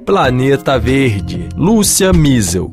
Planeta Verde, Lúcia Miesel.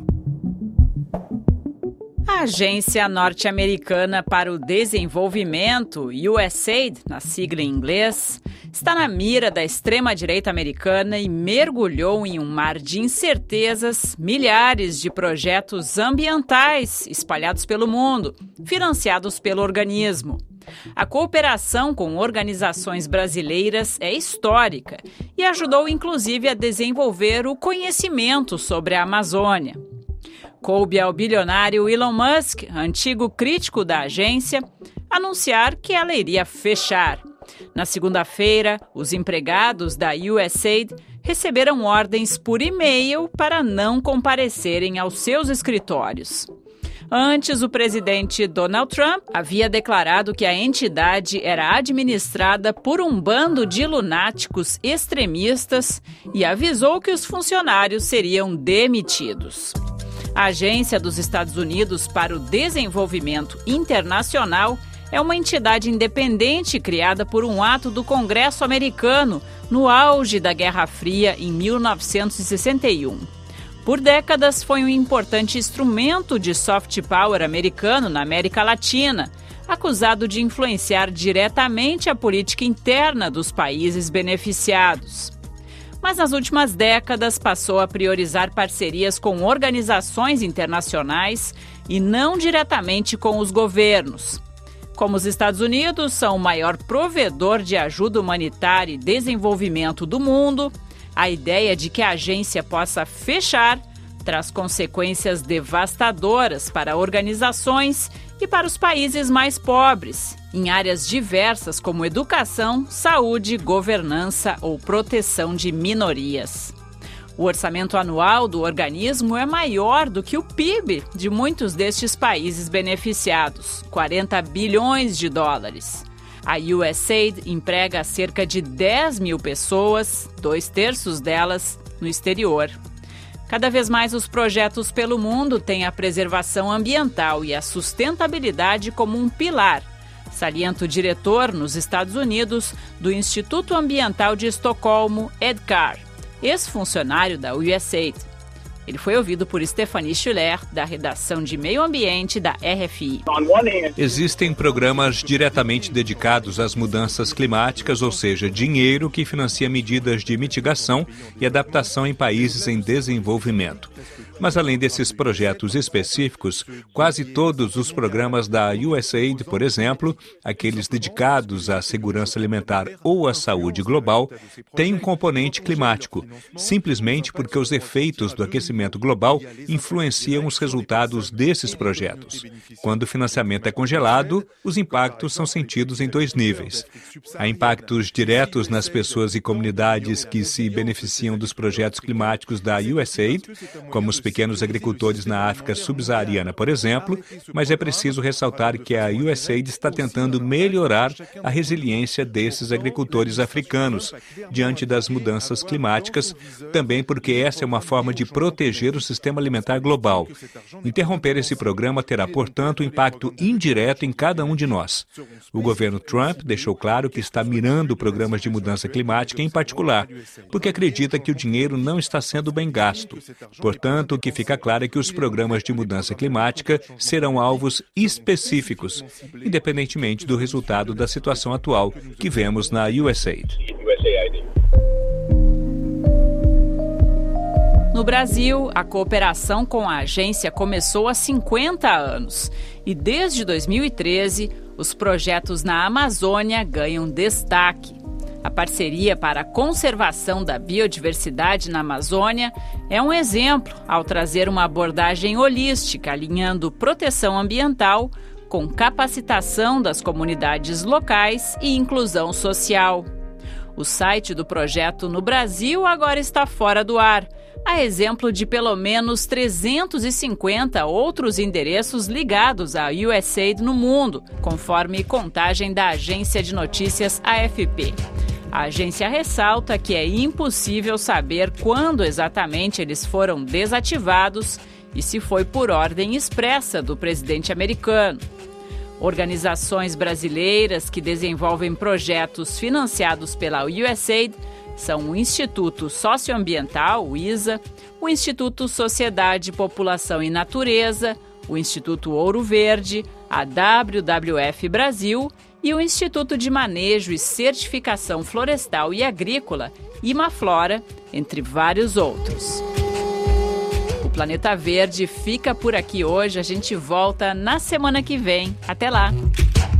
A Agência Norte-Americana para o Desenvolvimento, USAID, na sigla em inglês, está na mira da extrema-direita americana e mergulhou em um mar de incertezas milhares de projetos ambientais espalhados pelo mundo, financiados pelo organismo. A cooperação com organizações brasileiras é histórica e ajudou inclusive a desenvolver o conhecimento sobre a Amazônia. Coube ao bilionário Elon Musk, antigo crítico da agência, anunciar que ela iria fechar. Na segunda-feira, os empregados da USAID receberam ordens por e-mail para não comparecerem aos seus escritórios. Antes, o presidente Donald Trump havia declarado que a entidade era administrada por um bando de lunáticos extremistas e avisou que os funcionários seriam demitidos. A Agência dos Estados Unidos para o Desenvolvimento Internacional é uma entidade independente criada por um ato do Congresso americano no auge da Guerra Fria em 1961. Por décadas, foi um importante instrumento de soft power americano na América Latina, acusado de influenciar diretamente a política interna dos países beneficiados. Mas nas últimas décadas passou a priorizar parcerias com organizações internacionais e não diretamente com os governos. Como os Estados Unidos são o maior provedor de ajuda humanitária e desenvolvimento do mundo, a ideia de que a agência possa fechar traz consequências devastadoras para organizações e para os países mais pobres, em áreas diversas como educação, saúde, governança ou proteção de minorias. O orçamento anual do organismo é maior do que o PIB de muitos destes países beneficiados, 40 bilhões de dólares. A USAID emprega cerca de 10 mil pessoas, 2/3 delas no exterior. Cada vez mais os projetos pelo mundo têm a preservação ambiental e a sustentabilidade como um pilar, salienta o diretor nos Estados Unidos do Instituto Ambiental de Estocolmo, Ed Carr, ex-funcionário da USAID. Ele foi ouvido por Stephanie Schuller, da redação de Meio Ambiente da RFI. Existem programas diretamente dedicados às mudanças climáticas, ou seja, dinheiro que financia medidas de mitigação e adaptação em países em desenvolvimento. Mas além desses projetos específicos, quase todos os programas da USAID, por exemplo, aqueles dedicados à segurança alimentar ou à saúde global, têm um componente climático, simplesmente porque os efeitos do aquecimento global influenciam os resultados desses projetos. Quando o financiamento é congelado, os impactos são sentidos em 2 níveis. Há impactos diretos nas pessoas e comunidades que se beneficiam dos projetos climáticos da USAID, como os pequenos agricultores na África subsaariana, por exemplo, mas é preciso ressaltar que a USAID está tentando melhorar a resiliência desses agricultores africanos diante das mudanças climáticas, também porque essa é uma forma de proteger o sistema alimentar global. Interromper esse programa terá, portanto, um impacto indireto em cada um de nós. O governo Trump deixou claro que está mirando programas de mudança climática em particular, porque acredita que o dinheiro não está sendo bem gasto. Portanto, o que fica claro é que os programas de mudança climática serão alvos específicos, independentemente do resultado da situação atual que vemos na USAID. No Brasil, a cooperação com a agência começou há 50 anos e desde 2013, os projetos na Amazônia ganham destaque. A parceria para a conservação da biodiversidade na Amazônia é um exemplo ao trazer uma abordagem holística, alinhando proteção ambiental com capacitação das comunidades locais e inclusão social. O site do projeto no Brasil agora está fora do ar, a exemplo de pelo menos 350 outros endereços ligados à USAID no mundo, conforme contagem da agência de notícias AFP. A agência ressalta que é impossível saber quando exatamente eles foram desativados e se foi por ordem expressa do presidente americano. Organizações brasileiras que desenvolvem projetos financiados pela USAID são o Instituto Socioambiental, o ISA, o Instituto Sociedade, População e Natureza, o Instituto Ouro Verde, a WWF Brasil e o Instituto de Manejo e Certificação Florestal e Agrícola, IMAFlora, entre vários outros. O Planeta Verde fica por aqui hoje, a gente volta na semana que vem. Até lá!